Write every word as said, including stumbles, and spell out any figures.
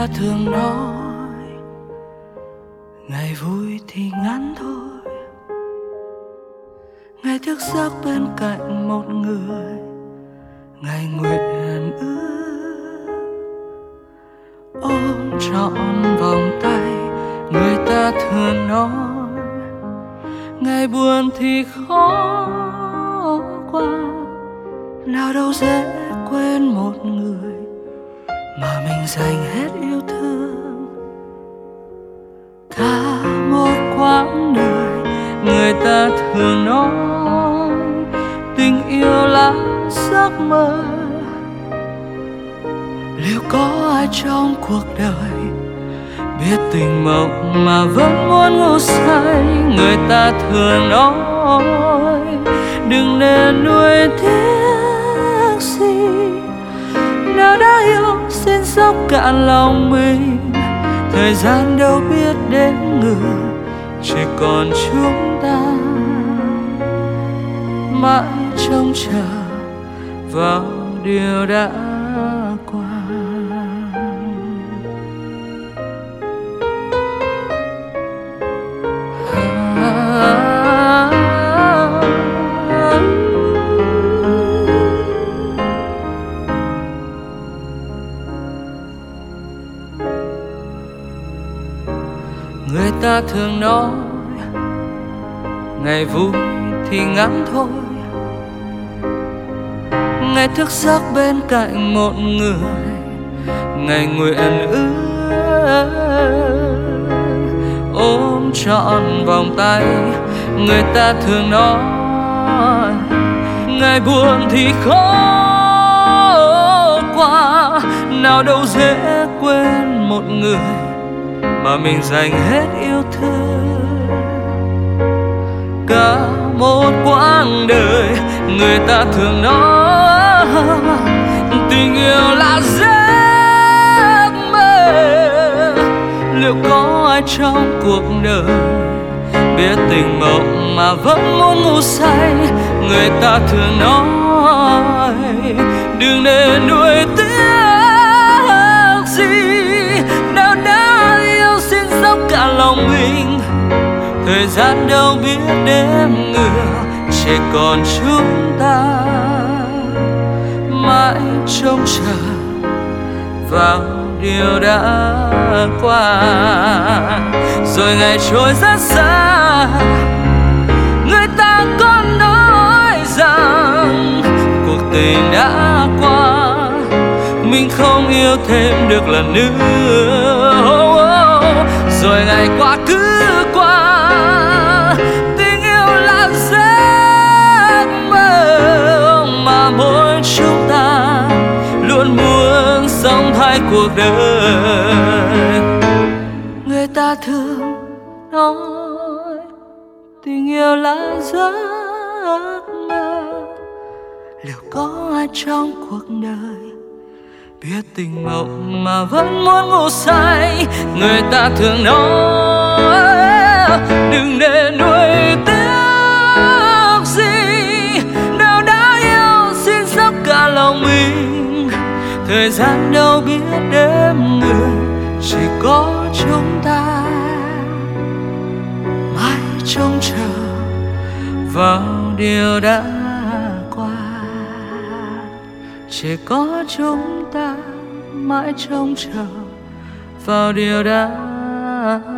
ta thường nói ngày vui thì ngắn thôi, ngày thức giấc bên cạnh một người, ngày nguyện ước ôm trọn vòng tay. Người ta thường nói ngày buồn thì khó qua, nào đâu dễ quên một người mà mình dành hết yêu thương. Cả một quãng đời người ta thường nói tình yêu là giấc mơ. Liệu có ai trong cuộc đời biết tình mộng mà vẫn muốn ngủ say? Người ta thường nói đừng nên nuối tiếc gì, nào đã yêu xin dốc cạn lòng mình. Thời gian đâu biết đến ngược, chỉ còn chúng ta mãi trông chờ vào điều đã qua. Người ta thường nói ngày vui thì ngắn thôi, ngày thức giấc bên cạnh một người, ngày nguyện ước ôm trọn vòng tay. Người ta thường nói ngày buồn thì khó qua, nào đâu dễ quên một người mà mình dành hết yêu thương. Cả một quãng đời người ta thường nói tình yêu là giấc mơ. Liệu có ai trong cuộc đời biết tình mộng mà vẫn muốn ngủ say? Người ta thường nói đừng nên nuối tiếc gì, nào đã yêu xin dốc cả lòng mình. Thời gian đâu biết đếm ngược, chỉ còn chúng ta mãi trông chờ vào điều đã qua. Rồi ngày trôi rất xa, người ta còn nói rằng cuộc tình đã qua, mình không yêu thêm được lần nữa. Oh, oh. Rồi ngày qua cứ qua, tình yêu là giấc mơ mà mỗi chúng ta luôn muốn sống thay cuộc đời. Người ta thường nói tình yêu là giấc mơ. Liệu có ai trong cuộc đời biết tình mộng mà vẫn muốn ngủ say? Người ta thường nói đừng nên nuối tiếc gì, nào đã yêu xin dốc cả lòng mình. Thời gian đâu biết đếm ngược, chỉ có chúng ta mãi trông chờ vào điều đã qua. Chỉ có chúng ta mãi trông chờ vào điều đã